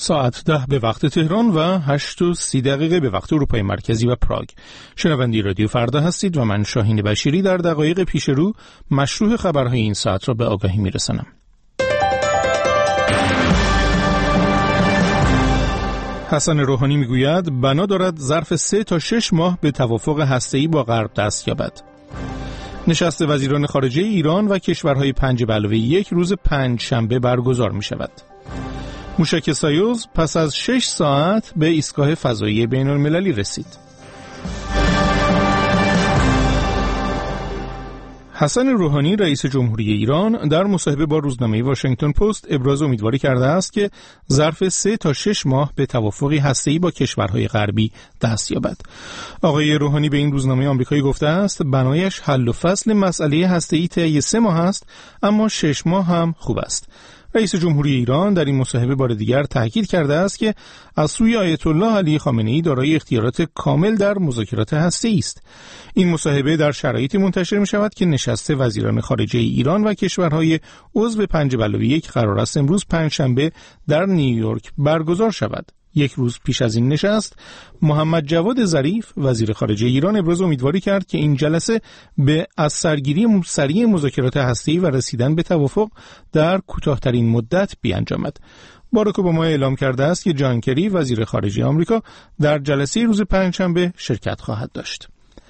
ساعت 10 به وقت تهران و 8:30 به وقت اروپای مرکزی و پراگ. شنونده رادیو فردا هستید و من شاهین بشیری در دقایق پیش رو مشروع خبرهای این ساعت را به آگاهی میرسانم. حسن روحانی میگوید بنا دارد ظرف 3 تا 6 ماه به توافق هسته‌ای با غرب دست یابد. نشست وزیران خارجه ایران و کشورهای 5+1 روز پنجشنبه برگزار می شود. موشک سایوز پس از 6 ساعت به ایستگاه فضایی بین‌المللی رسید. حسن روحانی رئیس جمهوری ایران در مصاحبه با روزنامه واشنگتن پست ابراز امیدواری کرده است که ظرف 3 تا 6 ماه به توافقی هسته‌ای با کشورهای غربی دست یابد. آقای روحانی به این روزنامه آمریکایی گفته است بنایش حل و فصل مسئله هسته‌ای طی 3 ماه است، اما 6 ماه هم خوب است. رئیس جمهوری ایران در این مصاحبه بار دیگر تاکید کرده است که از سوی آیت الله علی خامنه‌ای دارای اختیارات کامل در مذاکرات هسته‌ای است. این مصاحبه در شرایطی منتشر می شود که نشست وزیران خارجه ایران و کشورهای عضو 5+1 قرار است امروز پنجشنبه در نیویورک برگزار شود. یک روز پیش از این نشست، محمد جواد ظریف وزیر خارجه ایران ابراز امیدواری کرد که این جلسه به از سرگیری سریع مذاکرات هسته‌ای و رسیدن به توافق در کوتاه‌ترین مدت بیانجامد. باراک اوباما اعلام کرده است که جان کری وزیر خارجه آمریکا در جلسه روز پنجشنبه شرکت خواهد داشت.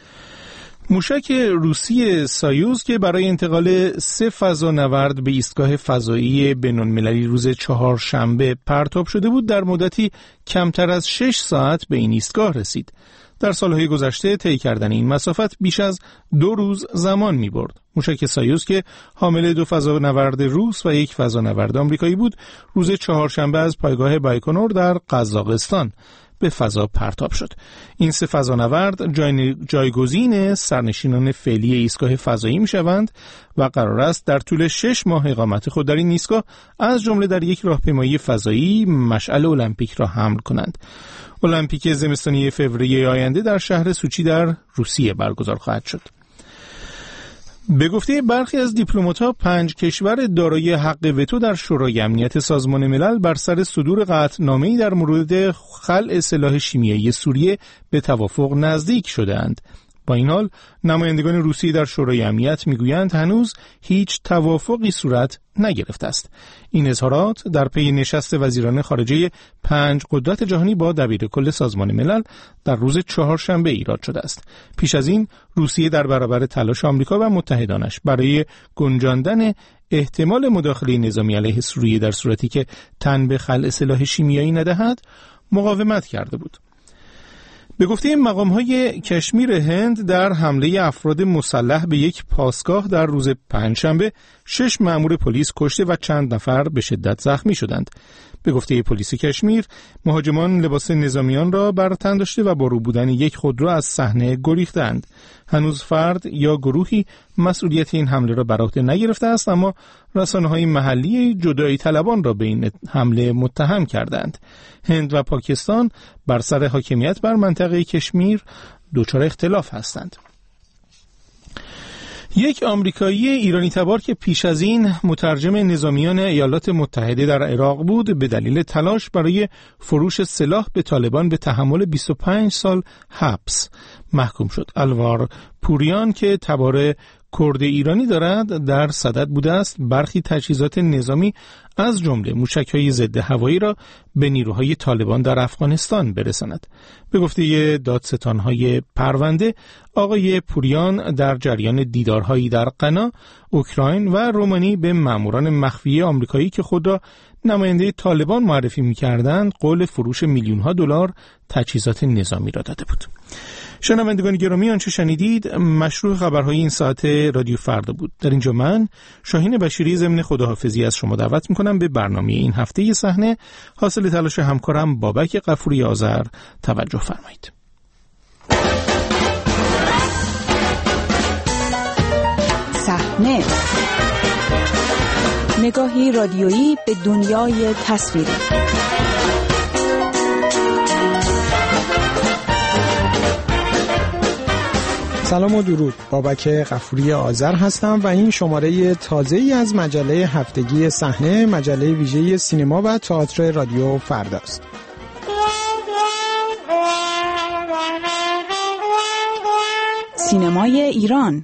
موشک روسی سایوز که برای انتقال 3 فضانورد به ایستگاه فضایی بین‌المللی روز چهارشنبه پرتاب شده بود در مدتی کمتر از 6 ساعت به این ایستگاه رسید. در سالهای گذشته طی کردن این مسافت بیش از 2 روز زمان می برد. موشک سایوز که حامل 2 فضانورد روس و 1 فضانورد آمریکایی بود، روز چهارشنبه از پایگاه بایکنور در قزاقستان به فضا پرتاب شد. این 3 فضانورد جایگزین سرنشینان فعلی ایستگاه فضایی می شوند و قرار است در طول 6 ماه اقامت خود در این ایستگاه از جمله در یک راهپیمایی فضایی مشعل المپیک را حمل کنند. المپیک زمستانی فوریه آینده در شهر سوچی در روسیه برگزار خواهد شد. به گفته برخی از دیپلمات‌ها 5 کشور دارای حق وتو در شورای امنیت سازمان ملل بر سر صدور قطعنامه‌ای در مورد خلع سلاح شیمیایی سوریه به توافق نزدیک شده‌اند. با این حال نمایندگان روسیه در شورای امنیت میگویند هنوز هیچ توافقی صورت نگرفته است. این اظهارات در پی نشست وزیران خارجه 5 قدرت جهانی با دبیرکل سازمان ملل در روز چهارشنبه ایراد شده است. پیش از این روسیه در برابر تلاش آمریکا و متحدانش برای گنجاندن احتمال مداخله نظامی علیه سوریه در صورتی که تن به خلع سلاح شیمیایی ندهد مقاومت کرده بود. به گفته مقام‌های کشمیر هند در حمله افراد مسلح به یک پاسگاه در روز پنجشنبه 6 مأمور پلیس کشته و چند نفر به شدت زخمی شدند. به گفته پلیس کشمیر، مهاجمان لباس نظامیان را بر تن داشته و با رو بودن یک خودرو از صحنه گریختند. هنوز فرد یا گروهی مسئولیت این حمله را بر عهده نگرفته است، اما رسانه‌های محلی جدایی طلبان را به این حمله متهم کردند. هند و پاکستان بر سر حاکمیت بر منطقه کشمیر دچار اختلاف هستند. یک آمریکایی ایرانی تبار که پیش از این مترجم نظامیان ایالات متحده در عراق بود، به دلیل تلاش برای فروش سلاح به طالبان به تحمل 25 سال حبس محکوم شد. الوار پوریان که تبار کرد ایرانی دارد در صدد بوده است برخی تجهیزات نظامی از جمله موشک‌های ضد هوایی را به نیروهای طالبان در افغانستان برساند. به گفته دادستان‌های پرونده، آقای پوریان در جریان دیدارهایی در غنا، اوکراین و رومانی به ماموران مخفی آمریکایی که خود را نماینده طالبان معرفی می‌کردند، قول فروش میلیون‌ها دلار تجهیزات نظامی را داده بود. شنوندگان گرامی، آنچه شنیدید مشروع خبرهای این ساعت رادیو فردا بود. در اینجا من شاهین بشیری ضمن خداحافظی از شما دعوت میکنم به برنامه این هفته صحنه حاصل تلاش همکارم بابک غفوری آذر توجه فرمایید. صحنه، نگاهی رادیویی به دنیای تصویری. سلام و درود. بابک غفوری آذر هستم و این شماره تازه‌ای از مجله هفتگی صحنه، مجله ویژه سینما و تئاتر رادیو فرداست. سینمای ایران.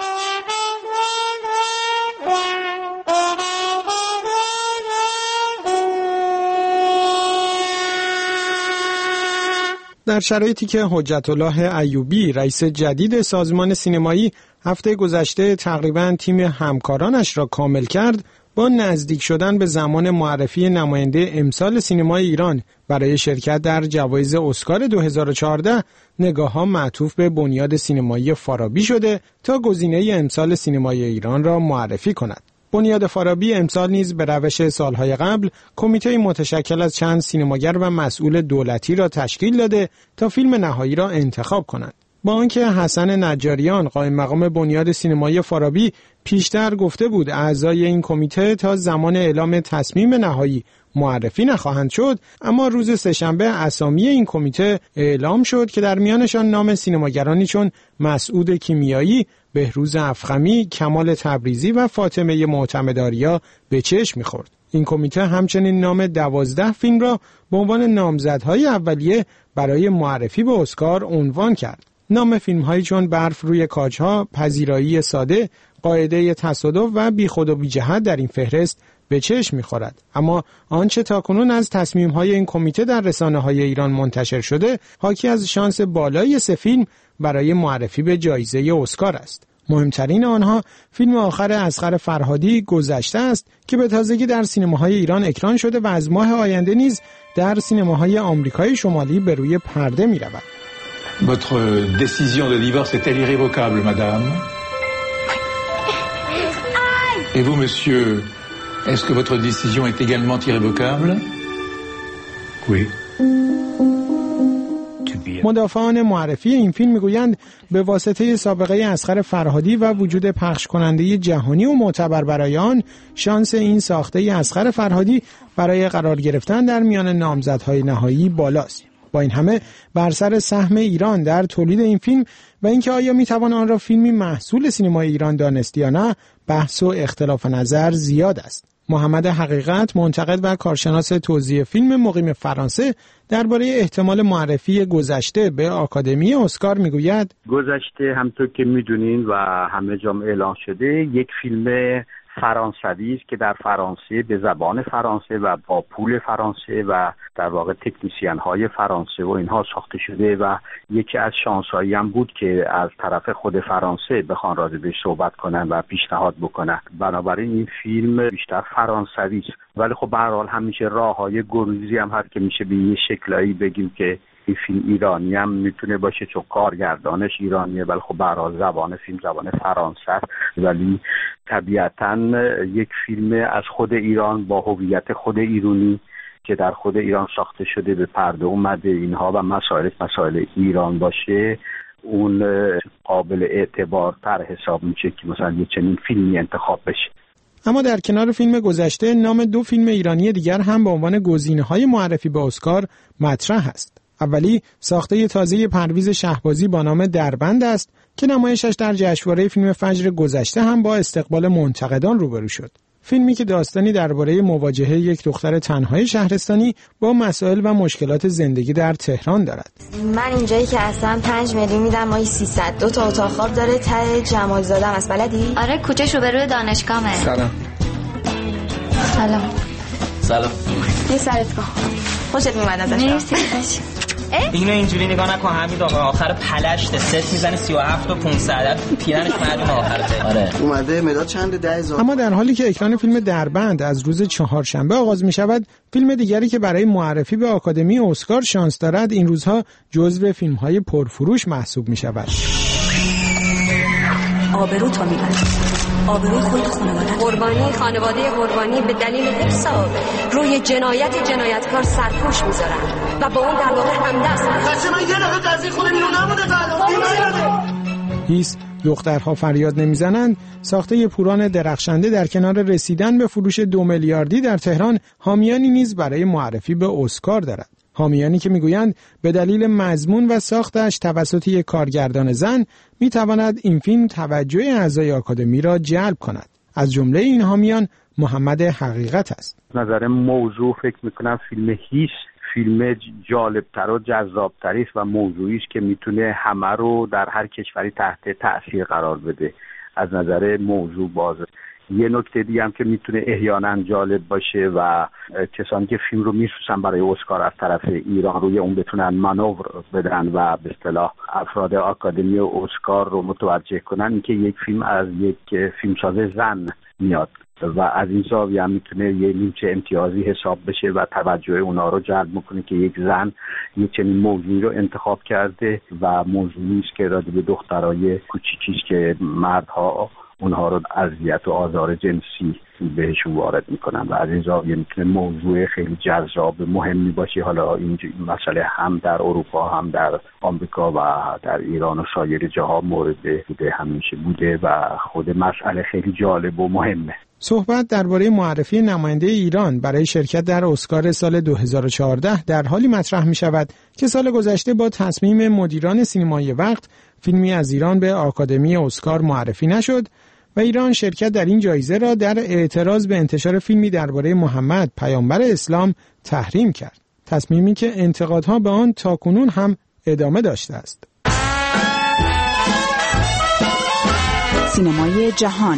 در شرایطی که حجت الله ایوبی رئیس جدید سازمان سینمایی هفته گذشته تقریباً تیم همکارانش را کامل کرد، با نزدیک شدن به زمان معرفی نماینده امسال سینمای ایران برای شرکت در جوایز اسکار 2014 نگاه‌ها معطوف به بنیاد سینمایی فارابی شده تا گزینه امسال سینمای ایران را معرفی کند. بنیاد فارابی امسال نیز به روش سالهای قبل کمیته متشکل از چند سینماگر و مسئول دولتی را تشکیل داده تا فیلم نهایی را انتخاب کنند. با آنکه حسن نجاریان قائم مقام بنیاد سینمایی فارابی پیشتر گفته بود اعضای این کمیته تا زمان اعلام تصمیم نهایی معرفی نخواهند شد، اما روز سه‌شنبه اسامی این کمیته اعلام شد که در میانشان نام سینماگرانی چون مسعود کیمیایی، بهروز افخمی، کمال تبریزی و فاطمه معتمدآریا به چشم می‌خورد. این کمیته همچنین نام 12 فیلم را به عنوان نامزدهای اولیه برای معرفی به اسکار عنوان کرد. نام فیلم‌هایی چون برف روی کاج‌ها، پذیرایی ساده، قاعده تصادف و بیخود و بی‌جهت در این فهرست به چشم می‌خورد. اما آنچه تاکنون از تصمیم‌های این کمیته در رسانه‌های ایران منتشر شده، حاکی از شانس بالای 3 فیلم برای معرفی به جایزه اسکار است. مهمترین آنها فیلم آخر اصغر فرهادی گذشته است که به تازگی در سینماهای ایران اکران شده و از ماه آینده نیز در سینماهای آمریکای شمالی به روی پرده می‌رود. Votre décision de divorce est-elle irrévocable, madame? Et vous, monsieur, est-ce que votre décision est également irrévocable? Oui. مدافعان معرفی این فیلم میگویند به واسطه سابقه اصغر فرهادی و وجود پخش کننده جهانی و معتبر برای آن، شانس این ساخته اصغر فرهادی برای قرار گرفتن در میان نامزدهای نهایی بالاست. با این همه بر سر سهم ایران در تولید این فیلم و اینکه آیا میتوان آن را فیلمی محصول سینمای ایران دانست یا نه، بحث و اختلاف نظر زیاد است. محمد حقیقت، منتقد و کارشناس توزیع فیلم مقیم فرانسه، درباره احتمال معرفی گذشته به آکادمی اسکار میگوید: گذشته همطور که میدونین و همه جا اعلام شده یک فیلم فرانسوی است که در فرانسه به زبان فرانسه و با پول فرانسه و در واقع تکنیسیان های فرانسه و اینها ساخته شده و یکی از شانس‌هایی هم بود که از طرف خود فرانسه بخوان راجع بهش صحبت کنن و پیشنهاد بکنن. بنابراین این فیلم بیشتر فرانسوی است، ولی خب به هر حال همیشه راه‌های گریزی هم هست که میشه به یه شکلایی بگیم که این فیلم ایرانی هم میتونه باشه چون کارگردانش ایرانیه، ولی خب به هر حال زبان فیلم زبان فرانسه است. ولی طبیعتاً یک فیلم از خود ایران با هویت خود ایرانی که در خود ایران ساخته شده به پرده اومده اینها و مسائل ایران باشه، اون قابل اعتبارتر حساب میشه که مثلا یه چنین فیلمی انتخاب بشه. اما در کنار فیلم گذشته، نام 2 فیلم ایرانی دیگر هم به عنوان گزینه‌های معرفی به اسکار مطرح است. اولی ساخته تازه پرویز شهبازی با نام دربند است که نمایشش در جشنواره فیلم فجر گذشته هم با استقبال منتقدان روبرو شد. فیلمی که داستانی درباره مواجهه یک دختر تنهای شهرستانی با مسائل و مشکلات زندگی در تهران دارد. من اینجایی که اصلا 5 میلیون میدم ماهی 300 2 تا اتاق خواب داره ته جمال زاده است، بلدی؟ آره کوچه‌ش روبروی دانشگاهه. سلام. یه سرت کن. خوشت میومد ازش؟ مرسی. اینو اینجوری نگاه نکن حمید آقا، آخر پلشت ست میزنه 37 و 500 پیرنش معلومه آخرته. آره اومده مداد چند 10,000. اما در حالی که اکران فیلم دربند از روز چهارشنبه آغاز می شود، فیلم دیگری که برای معرفی به آکادمی اسکار شانس دارد این روزها جزو فیلم‌های پرفروش محسوب می شود. آبرو تو میبرد، آبروی خود خانواده قربانی به دلیل حساب روی جنایتکار سرپوش میذارن و با اون در واقع همدست. بچه من یه دقیقه قضیه خودم اینو نبوده هیس دخترها فریاد نمیزنند ساخته پوران درخشنده در کنار رسیدن به فروش 2 میلیاردی در تهران حامیانی نیز برای معرفی به اسکار دارد. حامیانی که میگویند به دلیل مضمون و ساختش توسط یک کارگردان زن میتواند این فیلم توجه اعضای آکادمی را جلب کند. از جمله این حامیان محمد حقیقت است. نظر موضوع فکر میکنم فیلم هیچ فیلم جالبتر و جذابتری است و موضوعی است که میتونه همه رو در هر کشوری تحت تأثیر قرار بده. از نظر موضوع باز یه نکته دیگه هم که میتونه احیانا جالب باشه و کسانی که فیلم رو میسوزن برای اسکار از طرف ایران روی اون بتونن مانور بدن و به اصطلاح افراد آکادمی اسکار رو متوجه کنن، اینکه یک فیلم از یک فیلمساز زن میاد و از این زاویه هم میتونه یه نیمچه امتیازی حساب بشه و توجه اونا رو جلب میکنه که یک زن یک چنین موضوعی رو انتخاب کرده و موضوعی است که راجع به دخترای کوچیکی که مردها اونها رو اذیت و آزار جنسی بهشون وارد میکنن و از این زاویه میتونه موضوع خیلی جذاب مهمی باشه. حالا این مسئله هم در اروپا هم در آمریکا و در ایران و سایر جاها مورد بوده، همیشه بوده و خود مسئله خیلی جالب و مهمه. صحبت درباره معرفی نماینده ایران برای شرکت در اسکار سال 2014 در حالی مطرح می شود که سال گذشته با تصمیم مدیران سینمایی وقت فیلمی از ایران به آکادمی اسکار معرفی نشد و ایران شرکت در این جایزه را در اعتراض به انتشار فیلمی درباره محمد پیامبر اسلام تحریم کرد. تصمیمی که انتقادها به آن تاکنون هم ادامه داشته است. سینمای جهان.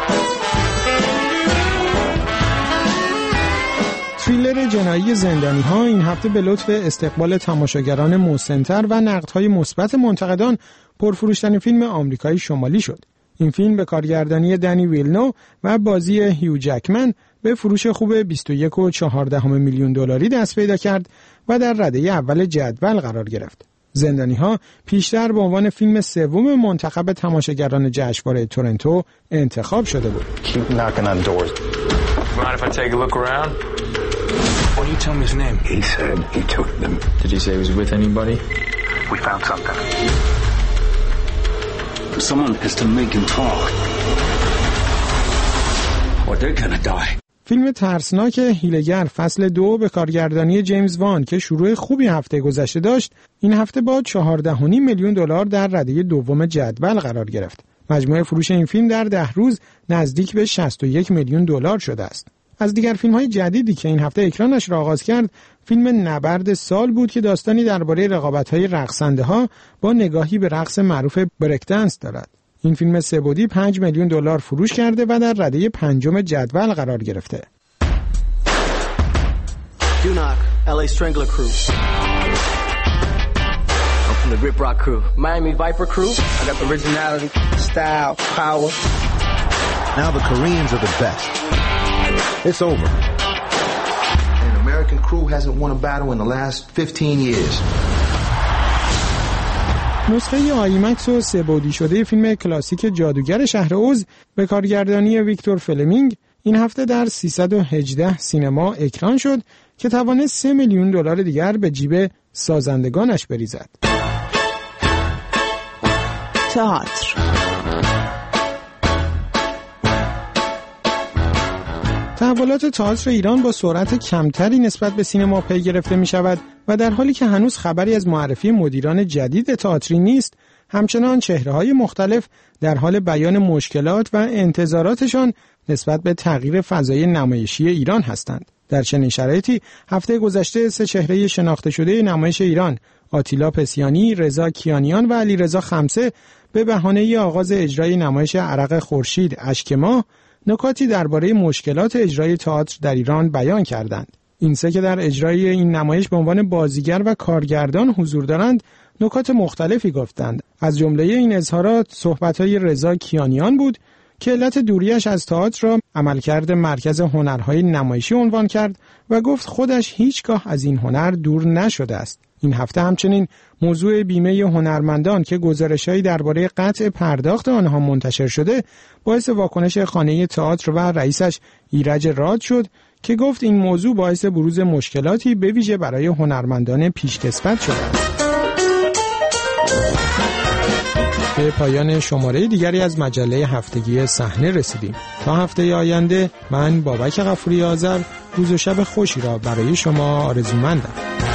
تریلر جنایی زندانی‌ها این هفته به لطف استقبال تماشاگران مسن‌تر و نقدهای مثبت منتقدان پرفروش‌ترین فیلم آمریکایی شمالی شد. این فیلم به کارگردانی دنی ویلنو و بازی هیو جکمن به فروش خوب 21.4 میلیون دلاری دست پیدا کرد و در رده اول جدول قرار گرفت. زندانی‌ها پیشتر به عنوان فیلم سوم منتخب تماشاگران جشنواره تورنتو انتخاب شده بود. What do you tell me his name? He said he took them. Did he say he was with anybody? We found something. Someone has to make him talk. Or they're gonna die. فیلم ترسناک هیله‌گر فصل 2 به کارگردانی جیمز وان که شروع خوبی هفته گذشته داشت، این هفته با 14.5 میلیون دلار در رده دوم جدول قرار گرفت. مجموع فروش این فیلم در 10 روز نزدیک به 61 میلیون دلار شده است. از دیگر فیلم‌های جدیدی که این هفته اکرانش را آغاز کرد، فیلم نبرد سال بود که داستانی درباره رقابت‌های رقصنده‌ها با نگاهی به رقص معروف بریک دنس دارد. این فیلم سه‌بعدی 5 میلیون دلار فروش کرده و در رده پنجم جدول قرار گرفته. Dunock, LA Strangler Crew. I'm from the Grip Rock Crew. Miami Viper Crew. I got the originality, style, power. Now the Koreans are the best. It's over. An American crew hasn't won a battle in the last 15 years. نسخه آیمکس و سه‌بعدی شده فیلم کلاسیک جادوگر شهر اوز به کارگردانی ویکتور فلمینگ این هفته در 318 سینما اکران شد که توانست 3 میلیون دلار دیگر به جیب سازندگانش بریزد. تئاتر. تحولات تئاتر ایران با سرعت کمتری نسبت به سینما پی گرفته می شود و در حالی که هنوز خبری از معرفی مدیران جدید تئاتری نیست، همچنان چهره‌های مختلف در حال بیان مشکلات و انتظاراتشان نسبت به تغییر فضای نمایشی ایران هستند. در چنین شرایطی هفته گذشته 3 چهره شناخته شده نمایش ایران، آتیلا پسیانی، رضا کیانیان و علیرضا خمسه به بهانه آغاز اجرای نمایش عرق خورشید اشک ماه نکاتی درباره مشکلات اجرای تئاتر در ایران بیان کردند. این سه که در اجرای این نمایش به عنوان بازیگر و کارگردان حضور دارند، نکات مختلفی گفتند. از جمله این اظهارات صحبت‌های رضا کیانیان بود که علت دوریش از تئاتر را عملکرد مرکز هنرهای نمایشی عنوان کرد و گفت خودش هیچگاه از این هنر دور نشده است. این هفته همچنین موضوع بیمه هنرمندان که گزارش‌هایی درباره قطع پرداخت آنها منتشر شده باعث واکنش خانه تئاتر و رئیسش ایرج راد شد که گفت این موضوع باعث بروز مشکلاتی به ویژه برای هنرمندان پیشکسوت شده است. به پایان شماره دیگری از مجله هفتگی صحنه رسیدیم. تا هفته آینده من بابک غفوری آذر روز و شب خوشی را برای شما آرزومندم.